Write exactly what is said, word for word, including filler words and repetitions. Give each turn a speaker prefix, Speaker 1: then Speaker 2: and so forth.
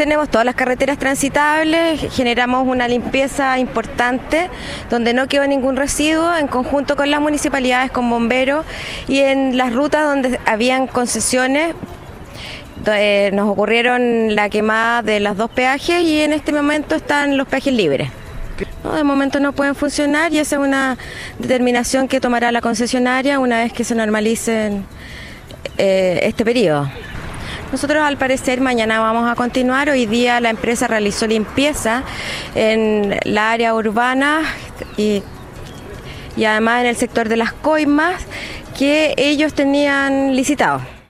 Speaker 1: mantenemos todas las carreteras transitables, generamos una limpieza importante donde no quedó ningún residuo en conjunto con las municipalidades, con bomberos, y en las rutas donde habían concesiones eh, nos ocurrieron la quemada de los dos peajes y en este momento están los peajes libres. No, de momento no pueden funcionar y esa es una determinación que tomará la concesionaria una vez que se normalice eh, este periodo. Nosotros al parecer mañana vamos a continuar. Hoy día la empresa realizó limpieza en la área urbana y, y además en el sector de las coimas que ellos tenían licitado.